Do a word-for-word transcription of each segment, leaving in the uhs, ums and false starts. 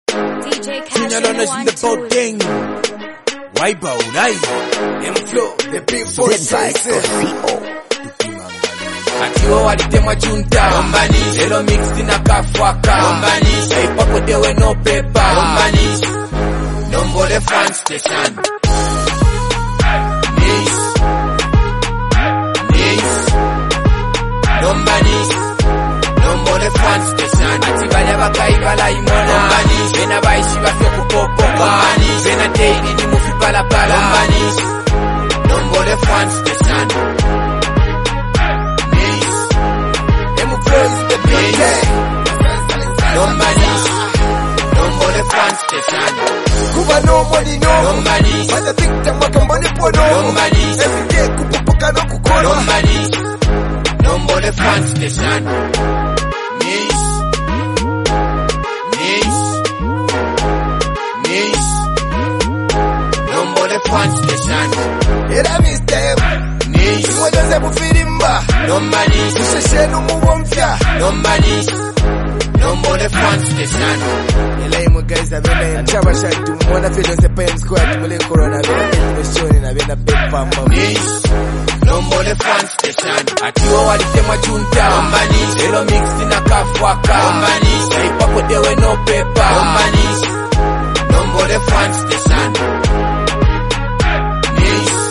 D J Cash Junior Loners in the building. Wibo, right? M flow, the big boss. Atiwo walitemwa junta Ombani, lelo mix na kafwaka Ombani, hip-hop dewe no paper Ombani, Nombole fan station Nis Nis Ombani, Nombole fan station Atibale bakai bala imona Ombani, bena baishi bafyo kupopoka Ombani, bena daily ni mufi pala pala Ombani, Nombole fan station Praise the big day. No money, no money fan station. Kuba no money, no, no money. But I think that my money for no, no money. Every day kupupuka no kukoro. No money, no money fan station. Nice, nice, nice. No money fan station. Era miss them. Nice. Mwaja zebu firimba. No money. Usheshe no muwomfya. No money. No money fan station. Elai mo guys abena mchaba shatu mwana filo se payem squad mule corona abena peti meshoni na abena big pamba. Nice. No money fan station. Atiwo walitemwa junta. No money. Lelo mix na kafwaka. No money. Hip-hop dewe no paper. No money. No money fan station. Nice.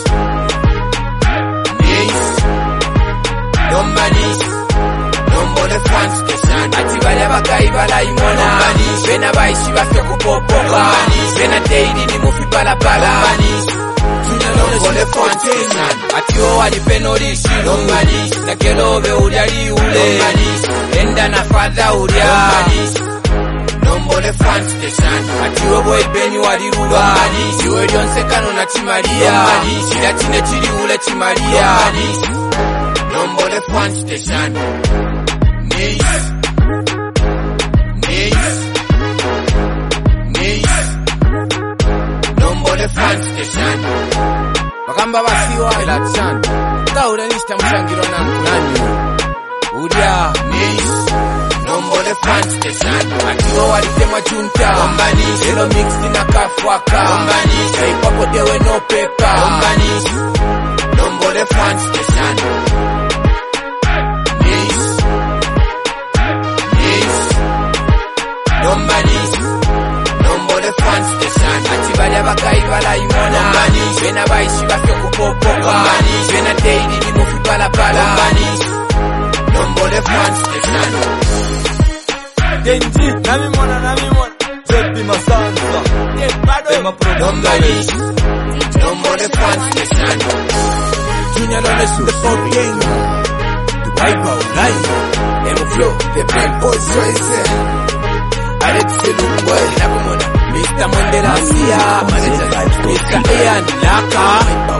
No money, no money fan station. Atibale bakai bala imona. No money, bena baishi bafyo kupopoka. No money, bena daily ni mufi pala pala. No money, no money fan station. Atiwo walipeno lishi. No money, na kelobe uliali ule. No money, enda na father ulia. No money, no money fan station. Atiwo boy beni walirula. No money, siwe lyonse kano na chimaria. No money, shida chine chiri ule chimaria. No money, Nombole fan station. Nice. Nice. Nice. Nombole fan station. Wakamba basiwa ila chan. Kaure nista mshangiro na nani. Udia. Nice. Nombole fan station. Atiwo walitemwa junta. Ombani. Lelo mix na kafwaka. Ombani. Hip-hop dewe no paper. Ombani. Nombole fan station. No money, no money fan station. Atibale bakai bala imona. No money, bena baishi bafyo kupopoka. No money, bena daily ni mufi pala pala. No money, no money fan station. Genji, nami mwana nami mwana. Zepi masanza. No money, no money fan station. Junior Loners in the building. Wibo, right? M flow, the big boys right Alex Lumboy, Mister Mandela, Mister Ian Laka.